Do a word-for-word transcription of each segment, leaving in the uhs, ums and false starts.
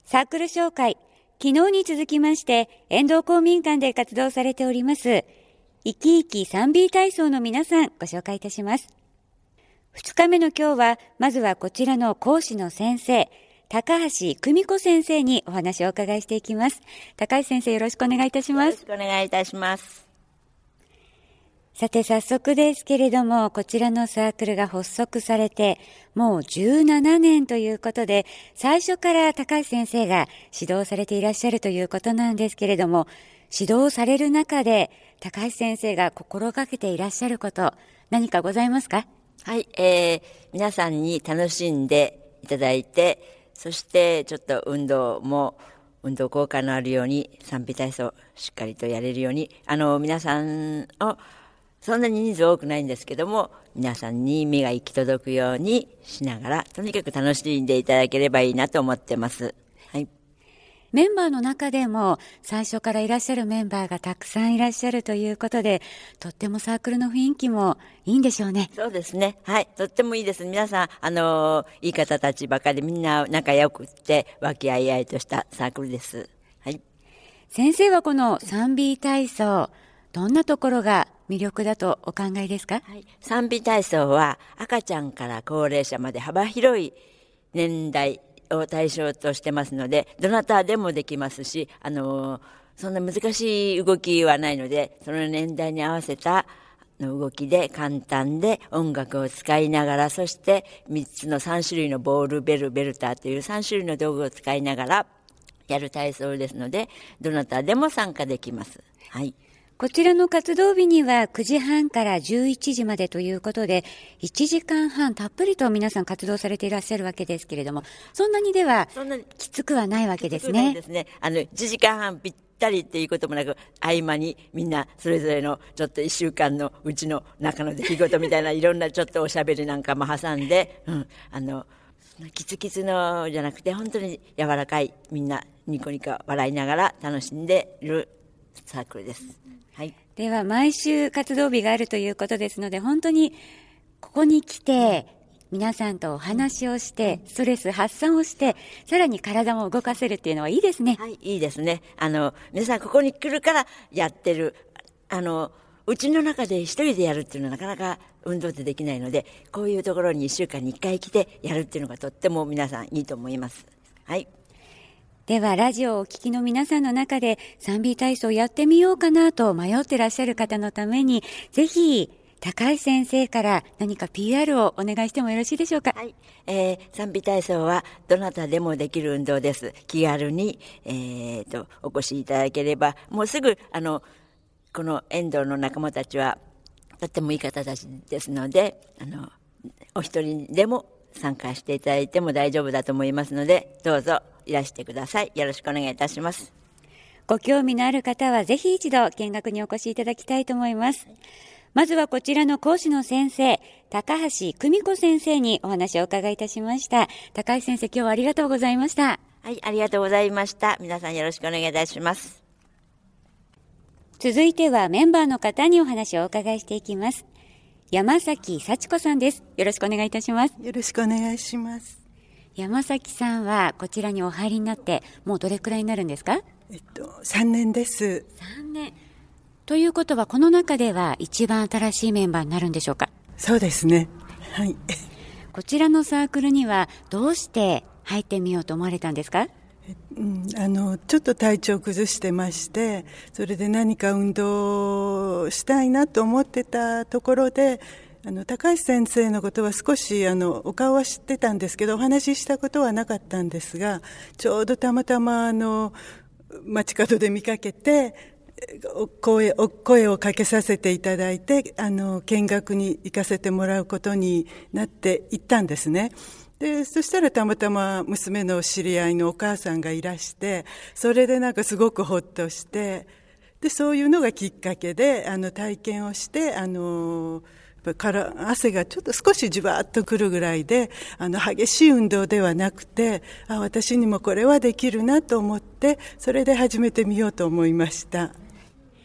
サークル紹介、昨日に続きまして遠藤公民館で活動されております生き生き スリービー 体操の皆さんご紹介いたします。ふつかめの今日はまずはこちらの講師の先生高橋久美子先生にお話をお伺いしていきます。高橋先生、よろしくお願いいたします。 よろしくお願いいたします。 さて早速ですけれども、こちらのサークルが発足されてもうじゅうななねんということで、最初から高橋先生が指導されていらっしゃるということなんですけれども、指導される中で高橋先生が心がけていらっしゃること何かございますか？ はい、えー、皆さんに楽しんでいただいて、そしてちょっと運動も運動効果のあるように スリービー 体操しっかりとやれるように、あの皆さんをそんなに人数多くないんですけども、皆さんに目が行き届くようにしながら、とにかく楽しんでいただければいいなと思ってます。はい。 メンバーの中でも最初からいらっしゃるメンバーがたくさんいらっしゃるということで、とってもサークルの雰囲気もいいんでしょうね。 そうですね。はい。とってもいいです。皆さん、あのー、いい方たちばかりみんな仲良くって和気あいあいとしたサークルです。はい。 先生はこの スリービー 体操、どんなところが魅力だとお考えですか？ はい、スリービー 体操は赤ちゃんから高齢者まで幅広い年代を対象としてますので、どなたでもできますし、あのそんな難しい動きはないので、その年代に合わせた動きで簡単で音楽を使いながら、そしてみっつのさん種類のボール、ベル、ベルターというさん種類の道具を使いながらやる体操ですので、どなたでも参加できます。はい。 こちらの活動日にはくじはんからじゅういちじまでということで、いちじかんはんたっぷりと皆さん活動されていらっしゃるわけですけれども、そんなにではきつくはないわけですね。 きつくないですね。あのいちじかんはんぴったりっていうこともなく、合間にみんなそれぞれのちょっといっしゅうかんのうちの中の出来事みたいないろんなちょっとおしゃべりなんかも挟んで、うん、あのキツキツのじゃなくて本当に柔らかい、みんなニコニコ笑いながら楽しんでいるサークルです。はい、 では毎週活動日があるということですので、本当にここに来て皆さんとお話をしてストレス発散をして、さらに体も動かせるっていうのはいいですね。 はい、いいですね。あの皆さんここに来るからやってる、あのうちの中で一人でやるっていうのはなかなか運動ってできないので、こういうところにいっしゅうかんにいっかい来てやるっていうのがとっても皆さんいいと思います。はい。 ではラジオをお聞きの皆さんの中で スリービー 体操やってみようかなと迷ってらっしゃる方のために、ぜひ高橋先生から何か ピーアール をお願いしてもよろしいでしょうか？ はい、えー、スリービー 体操はどなたでもできる運動です。気軽に、えー、とお越しいただければ、もうすぐあのこの遠藤の仲間たちはとってもいい方たちですので、あのお一人でも参加していただいても大丈夫だと思いますので、どうぞいらしてください。よろしくお願いいたします。 ご興味のある方はぜひ一度見学にお越しいただきたいと思います。まずはこちらの講師の先生、高橋久美子先生にお話をお伺いいたしました。高橋先生、今日はありがとうございました。 はい、ありがとうございました。皆さんよろしくお願いいたします。 続いてはメンバーの方にお話をお伺いしていきます。山崎幸子さんです。よろしくお願いいたします。 よろしくお願いします。 山崎さんはこちらにお入りになってもうどれくらいになるんですか？ えっとさんねんです。 さんねんということは、この中では一番新しいメンバーになるんでしょうか？ そうですね。はい。 こちらのサークルにはどうして入ってみようと思われたんですか？ うん、あのちょっと体調を崩してまして、それで何か運動したいなと思ってたところで、あの高橋先生のことは少しあのお顔は知ってたんですけど、お話ししたことはなかったんですが、ちょうどたまたまあの街角で見かけてお 声, お声をかけさせていただいて、あの見学に行かせてもらうことになって行ったんですね。でそしたらたまたま娘の知り合いのお母さんがいらして、それでなんかすごくほっとして、でそういうのがきっかけであの体験をして、あのから汗がちょっと少しじわっとくるぐらいで、あの激しい運動ではなくて、あ私にもこれはできるなと思って、それで始めてみようと思いました。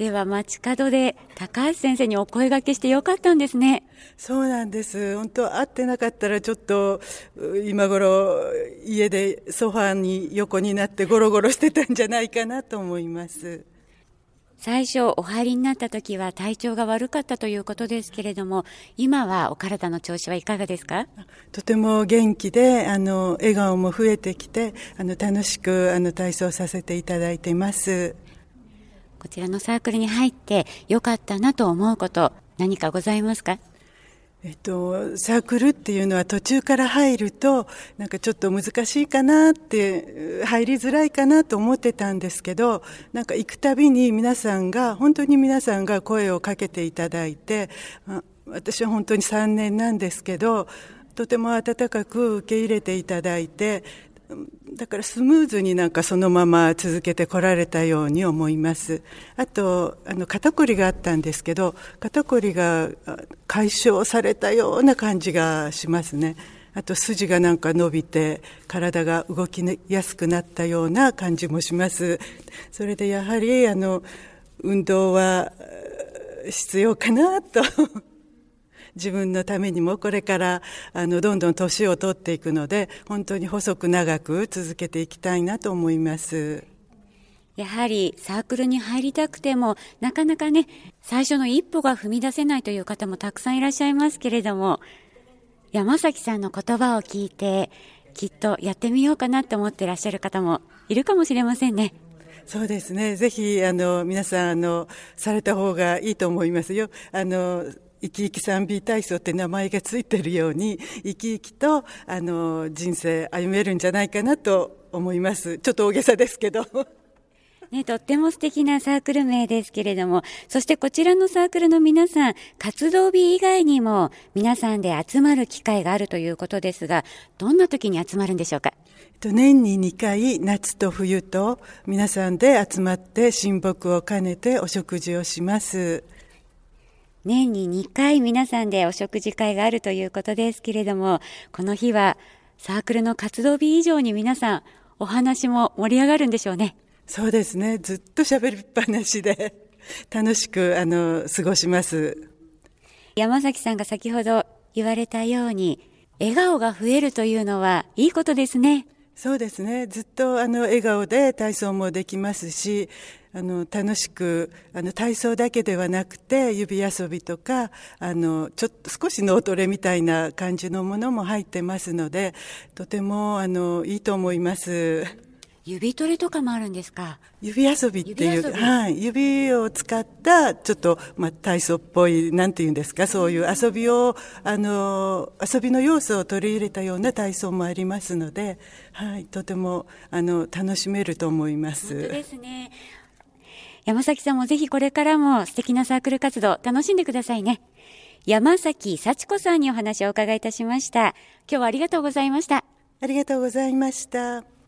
では街角で高橋先生にお声掛けしてよかったんですね。 そうなんです。本当会ってなかったらちょっと今頃家でソファーに横になってゴロゴロしてたんじゃないかなと思います。 最初お入りになった時は体調が悪かったということですけれども、今はお体の調子はいかがですか？ とても元気で、あの笑顔も増えてきて、あの楽しくあの体操させていただいています。 こちらのサークルに入ってよかったなと思うこと何かございますか？ えっと、サークルっていうのは途中から入るとなんかちょっと難しいかなって入りづらいかなと思ってたんですけど、なんか行くたびに皆さんが本当に皆さんが声をかけていただいて、私は本当にさんねんなんですけどとても温かく受け入れていただいて、だからスムーズになんかそのまま続けてこられたように思います。あとあの肩こりがあったんですけど、肩こりが解消されたような感じがしますね。あと筋がなんか伸びて体が動きやすくなったような感じもします。それでやはりあの運動は必要かなと自分のためにもこれからあのどんどん年を取っていくので、本当に細く長く続けていきたいなと思います。 やはりサークルに入りたくてもなかなかね、最初の一歩が踏み出せないという方もたくさんいらっしゃいますけれども、山崎さんの言葉を聞いてきっとやってみようかなと思っていらっしゃる方もいるかもしれませんね。 そうですね。ぜひあの皆さんあのされた方がいいと思いますよ。あの生き生き スリービー 体操って名前がついているように生き生きとあの人生歩めるんじゃないかなと思います。ちょっと大げさですけどね、とっても素敵なサークル名ですけれども、そしてこちらのサークルの皆さん、活動日以外にも皆さんで集まる機会があるということですが、どんな時に集まるんでしょうか？ 年ににかい夏と冬と皆さんで集まって親睦を兼ねてお食事をします。 年ににかい皆さんでお食事会があるということですけれども、この日はサークルの活動日以上に皆さんお話も盛り上がるんでしょうね。 そうですね。ずっと喋りっぱなしで楽しくあの過ごします。 山崎さんが先ほど言われたように、笑顔が増えるというのはいいことですね。 そうですね。ずっとあの笑顔で体操もできますし、あの楽しくあの体操だけではなくて指遊びとかあのちょっと少し脳トレみたいな感じのものも入ってますので、とてもあのいいと思います。 指トレとかもあるんですか？ 指遊びっていう指、 はい、指を使ったちょっと、まあ、体操っぽいなんていうんですか、そういう遊びをあの遊びの要素を取り入れたような体操もありますので、はい、とてもあの楽しめると思います。 本当ですね。山崎さんもぜひこれからも素敵なサークル活動楽しんでくださいね。山崎幸子さんにお話をお伺いいたしました。今日はありがとうございました。 ありがとうございました。